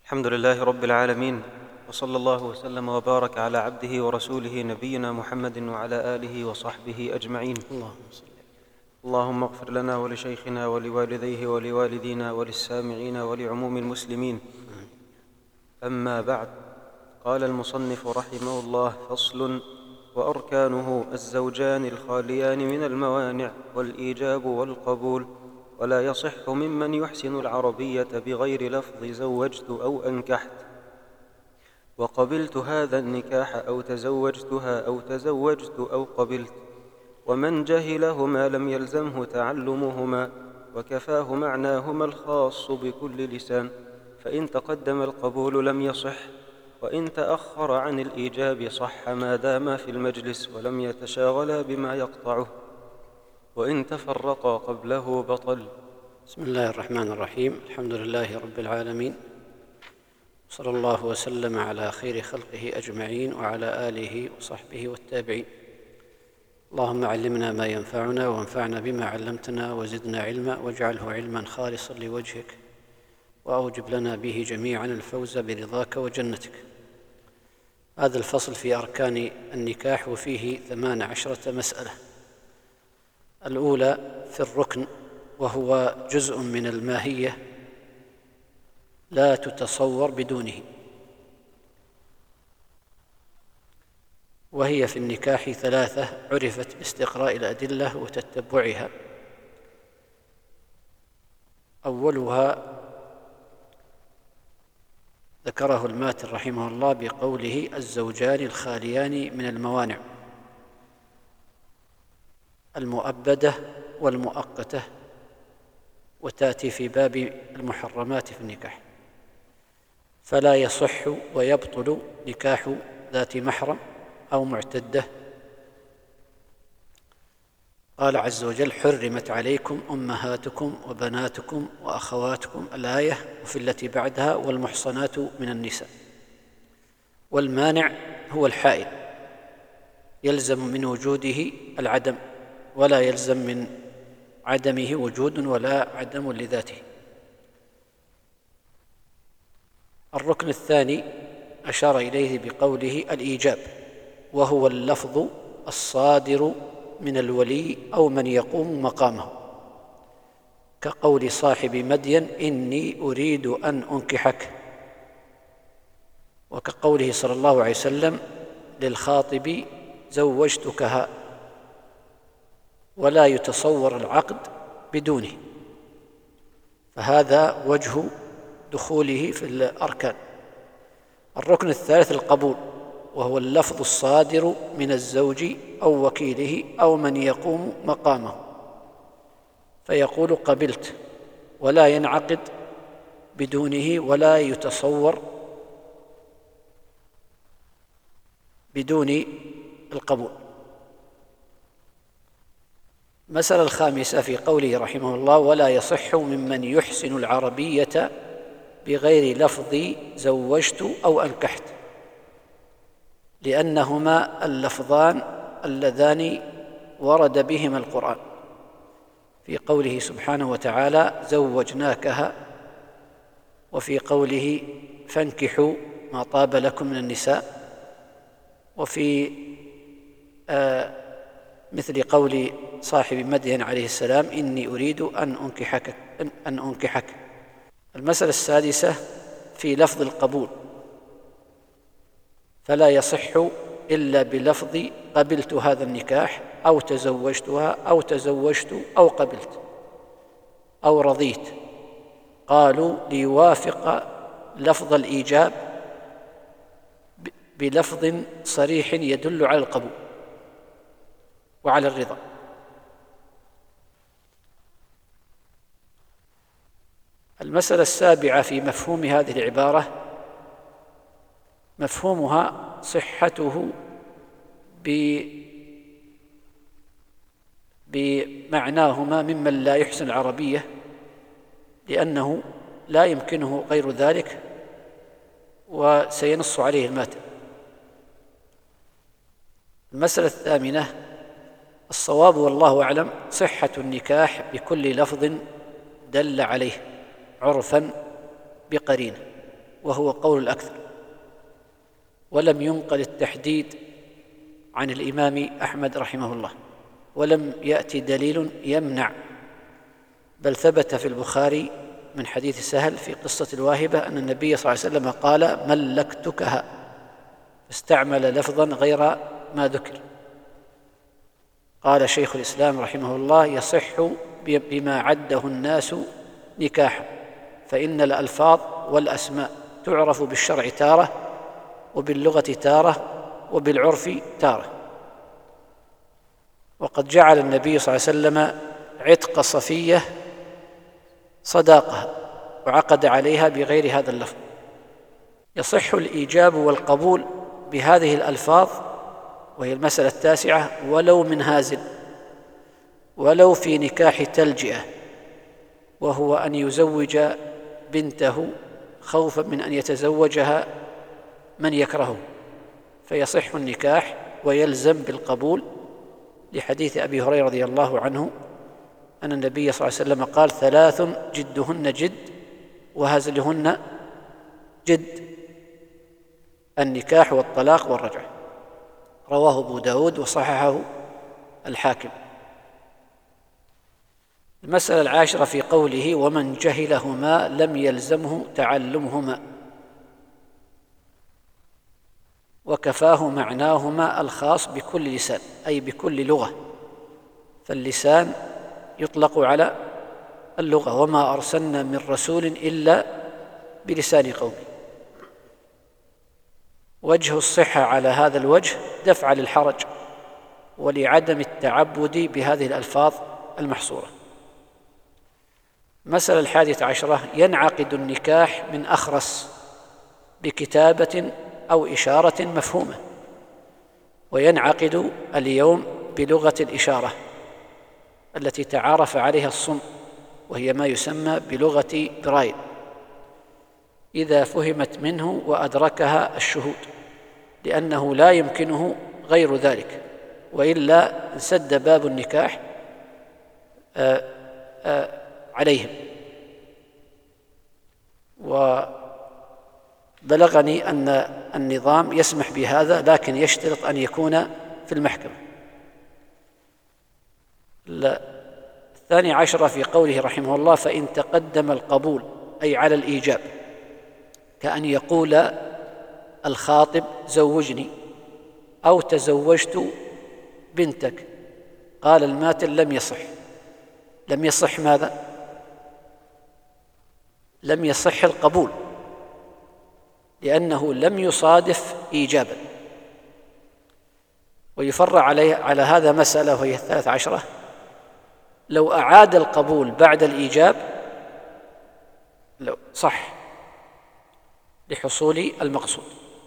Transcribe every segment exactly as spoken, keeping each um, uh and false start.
الحمد لله رب العالمين، وصلى الله وسلم وبارك على عبده ورسوله نبينا محمد وعلى آله وصحبه أجمعين. اللهم صل. اللهم اغفر لنا ولشيخنا ولوالديه ولوالدينا وللسامعين ولعموم المسلمين. أما بعد، قال المصنف رحمه الله: فصل: وأركانه الزوجان الخاليان من الموانع والإيجاب والقبول، ولا يصح ممن يحسن العربية بغير لفظ زوجت أو أنكحت، وقبلت هذا النكاح أو تزوجتها أو تزوجت أو قبلت. ومن جهلهما لم يلزمه تعلمهما، وكفاه معناهما الخاص بكل لسان، فإن تقدم القبول لم يصح، وإن تأخر عن الإيجاب صح ما دام في المجلس ولم يتشاغلا بما يقطعه، وإن تفرقا قبله بطل. بسم الله الرحمن الرحيم. الحمد لله رب العالمين، صلى الله وسلم على خير خلقه أجمعين وعلى آله وصحبه والتابعين. اللهم علمنا ما ينفعنا وانفعنا بما علمتنا وزدنا علما، واجعله علما خالصا لوجهك، وأوجب لنا به جميعا الفوز برضاك وجنتك. هذا الفصل في أركان النكاح، وفيه ثمان عشرة مسألة. الأولى في الركن، وهو جزء من الماهية لا تتصور بدونه، وهي في النكاح ثلاثة عرفت باستقراء الأدلة وتتبعها. أولها ذكره الماتن رحمه الله بقوله: الزوجان الخاليان من الموانع، المؤبدة والمؤقتة، وتأتي في باب المحرمات في النكاح. فلا يصح ويبطل نكاح ذات محرم أو معتدة. قال عز وجل: حرمت عليكم أمهاتكم وبناتكم وأخواتكم، الآية، وفي التي بعدها: والمحصنات من النساء. والمانع هو الحائل، يلزم من وجوده العدم، ولا يلزم من عدمه وجود ولا عدم لذاته. الركن الثاني أشار إليه بقوله: الإيجاب، وهو اللفظ الصادر من الولي أو من يقوم مقامه، كقول صاحب مدين: إني أريد أن أنكحك، وكقوله صلى الله عليه وسلم للخاطب: زوجتكها. ولا يتصور العقد بدونه، فهذا وجه دخوله في الأركان. الركن الثالث القبول، وهو اللفظ الصادر من الزوج أو وكيله أو من يقوم مقامه، فيقول: قبلت، ولا ينعقد بدونه ولا يتصور بدون القبول. المسألة الخامسة في قوله رحمه الله: ولا يصح ممن يحسن العربية بغير لفظ زوجت أو أنكحت، لأنهما اللفظان اللذان ورد بهما القرآن، في قوله سبحانه وتعالى: زوجناكها، وفي قوله: فانكحوا ما طاب لكم من النساء، وفي آه مثل قول صاحب مدين عليه السلام: إني أريد أن أنكحك, أن أنكحك. المسألة السادسة في لفظ القبول، فلا يصح إلا بلفظ قبلت هذا النكاح، أو تزوجتها، أو تزوجت، أو قبلت، أو رضيت. قالوا: ليوافق لفظ الإيجاب بلفظ صريح يدل على القبول وعلى الرضا. المسألة السابعة في مفهوم هذه العبارة، مفهومها صحته بمعناهما ممن لا يحسن العربية، لأنه لا يمكنه غير ذلك، وسينص عليه الماتن. المسألة الثامنة الصواب والله أعلم صحة النكاح بكل لفظ دل عليه عرفا بقرينة، وهو قول الأكثر، ولم ينقل التحديد عن الإمام أحمد رحمه الله، ولم يأتي دليل يمنع، بل ثبت في البخاري من حديث سهل في قصة الواهبة أن النبي صلى الله عليه وسلم قال: ملكتكها، استعمل لفظا غير ما ذكر. قال شيخ الإسلام رحمه الله: يصح بما عده الناس نكاحا، فإن الألفاظ والأسماء تعرف بالشرع تارة، وباللغة تارة، وبالعرف تارة. وقد جعل النبي صلى الله عليه وسلم عتق صفية صداقها، وعقد عليها بغير هذا اللفظ. يصح الإيجاب والقبول بهذه الألفاظ، وهي المسألة التاسعة، ولو من هازل، ولو في نكاح تلجئة، وهو أن يزوج بنته خوفا من أن يتزوجها من يكرهه، فيصح النكاح ويلزم بالقبول، لحديث أبي هريرة رضي الله عنه أن النبي صلى الله عليه وسلم قال: ثلاث جدهن جد وهزلهن جد: النكاح والطلاق والرجعة. رواه أبو داود وصححه الحاكم. المسألة العاشرة في قوله: ومن جهلهما لم يلزمه تعلمهما، وكفاه معناهما الخاص بكل لسان، أي بكل لغة، فاللسان يطلق على اللغة: وما أرسلنا من رسول إلا بلسان قومه. وجه الصحة على هذا الوجه دفع للحرج ولعدم التعبد بهذه الألفاظ المحصورة. مسألة الحادية عشرة: ينعقد النكاح من أخرس بكتابة أو إشارة مفهومة، وينعقد اليوم بلغة الإشارة التي تعارف عليها الصم، وهي ما يسمى بلغة برايل، إذا فهمت منه وأدركها الشهود، لأنه لا يمكنه غير ذلك، وإلا انسد باب النكاح آآ آآ عليهم. وبلغني أن النظام يسمح بهذا، لكن يشترط أن يكون في المحكمة. الثاني عشر في قوله رحمه الله: فإن تقدم القبول، أي على الإيجاب، كأن يقول الخاطب: زوجني، أو تزوجت بنتك، قال الماتن: لم يصح. لم يصح ماذا؟ لم يصح القبول، لأنه لم يصادف إيجابا. ويفرع عليه على هذا مسألة، وهي الثالث عشرة: لو أعاد القبول بعد الإيجاب لو صح لحصول المقصود.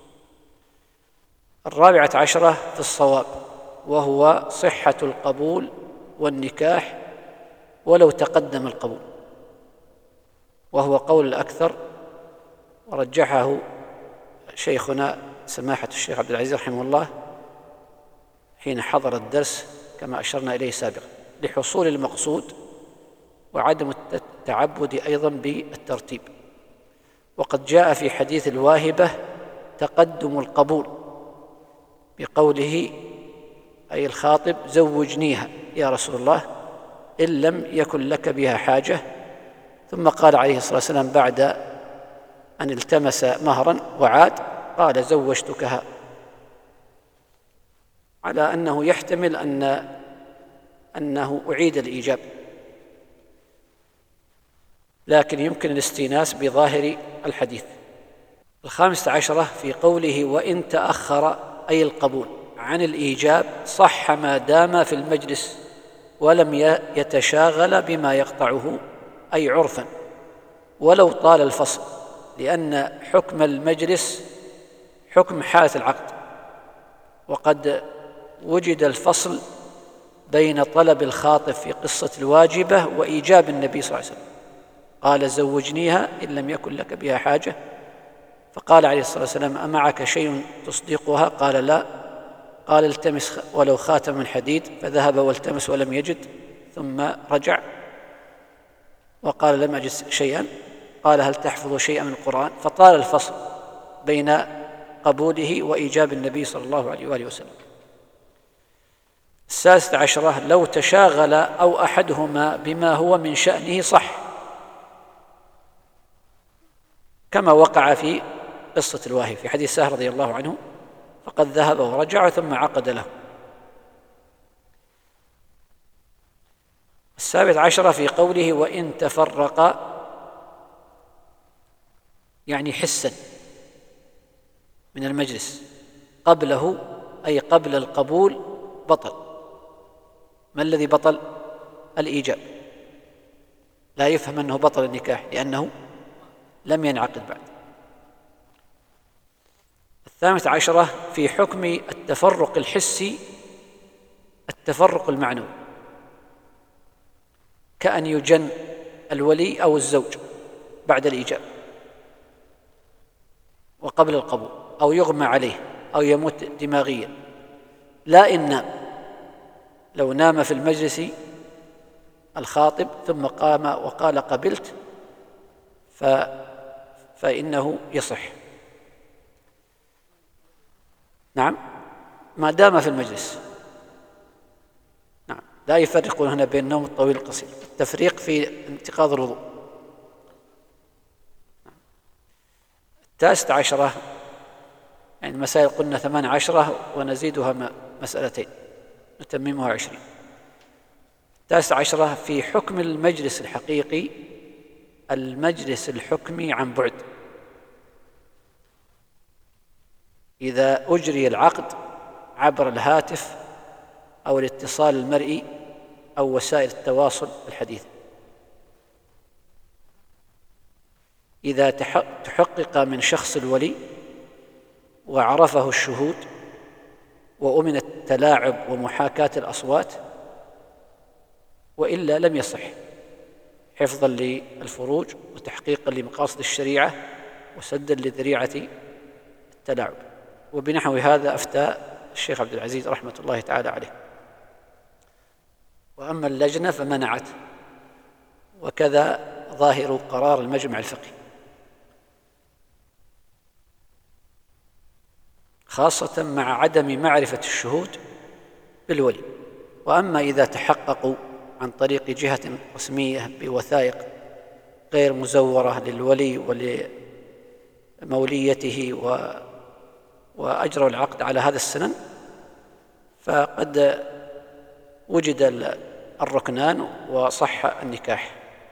الرابعة عشرة في الصواب، وهو صحة القبول والنكاح ولو تقدم القبول، وهو قول الأكثر، ورجحه شيخنا سماحة الشيخ عبد العزيز رحمه الله حين حضر الدرس كما أشرنا إليه سابقا، لحصول المقصود وعدم التعبد أيضا بالترتيب. وقد جاء في حديث الواهبة تقدم القبول بقوله أي الخاطب: زوجنيها يا رسول الله إن لم يكن لك بها حاجة. ثم قال عليه الصلاة والسلام بعد أن التمس مهرا وعاد، قال: زوجتكها، على أنه يحتمل أن أنه أعيد الإيجاب، لكن يمكن الاستئناس بظاهر الحديث. الخامسة عشرة في قوله: وإن تأخر، أي القبول، عن الإيجاب صح ما دام في المجلس ولم يتشاغل بما يقطعه، أي عرفا، ولو طال الفصل، لأن حكم المجلس حكم حالة العقد، وقد وجد الفصل بين طلب الخاطب في قصة الواجبة وإيجاب النبي صلى الله عليه وسلم. قال: زوجنيها إن لم يكن لك بها حاجة، فقال عليه الصلاة والسلام: أمعك شيء تصدقها؟ قال: لا. قال: التمس ولو خاتم من حديد، فذهب والتمس ولم يجد، ثم رجع وقال: لم أجد شيئا. قال هل تحفظ شيئا من القرآن؟ فطال الفصل بين قبوله وإيجاب النبي صلى الله عليه وآله وسلم. السادسة عشرة لو تشاغل أو أحدهما بما هو من شأنه صح، كما وقع في قصة الواهي في حديث سهل رضي الله عنه، فقد ذهب ورجع ثم عقد له. السابعة عشرة في قوله وإن تفرق، يعني حسا من المجلس قبله، أي قبل القبول بطل. ما الذي بطل؟ الإيجاب. لا يفهم أنه بطل النكاح لأنه لم ينعقد بعد. الثامنة عشرة في حكم التفرق الحسي التفرق المعنوي، كأن يجن الولي أو الزوج بعد الإيجاب وقبل القبول، أو يغمى عليه، أو يموت دماغيا. لا إن نام، لو نام في المجلس الخاطب ثم قام وقال قبلت ف... فإنه يصح. نعم، ما دام في المجلس. نعم، لا يفرقون هنا بين النوم الطويل والقصير، التفريق في انتقاض الوضوء. التاسعة عشرة، يعني المسائل قلنا ثمان عشرة ونزيدها مسألتين نتممها عشرين. التاسعة عشرة في حكم المجلس الحقيقي المجلس الحكمي عن بعد، إذا أجري العقد عبر الهاتف أو الاتصال المرئي أو وسائل التواصل الحديثة، إذا تحقق من شخص الولي وعرفه الشهود وأمن التلاعب ومحاكاة الأصوات، وإلا لم يصح، حفظا للفروج وتحقيقا لمقاصد الشريعة وسدا لذريعة التلاعب. وبنحو هذا أفتى الشيخ عبد العزيز رحمة الله تعالى عليه. وأما اللجنة فمنعت، وكذا ظاهر قرار المجمع الفقهي، خاصة مع عدم معرفة الشهود بالولي. وأما إذا تحققوا عن طريق جهة رسمية بوثائق غير مزورة للولي ولموليته و... وأجروا العقد على هذا السنن، فقد وجد الركنان وصح النكاح.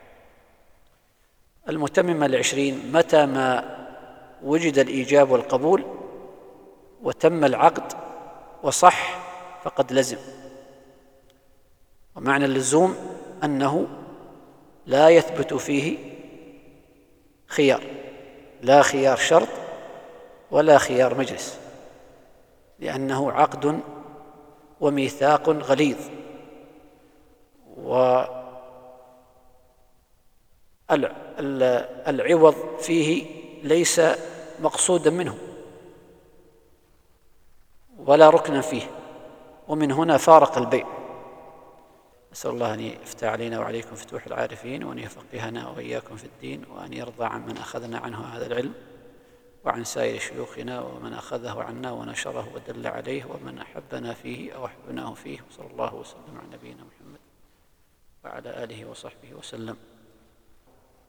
المتممة العشرين متى ما وجد الإيجاب والقبول وتم العقد وصح فقد لزم. ومعنى اللزوم أنه لا يثبت فيه خيار، لا خيار شرط ولا خيار مجلس، لأنه عقد وميثاق غليظ، والعوض فيه ليس مقصودا منه ولا ركنا فيه، ومن هنا فارق البيع. نسأل الله أن يفتح علينا وعليكم فتوح العارفين، وأن يفقهنا وإياكم في الدين، وأن يرضى عن من أخذنا عنه هذا العلم، وعن سائر شيوخنا ومن أخذه عنا ونشره ودل عليه، ومن أحبنا فيه أو أحبناه فيه. وصلى الله وسلم على نبينا محمد وعلى آله وصحبه وسلم.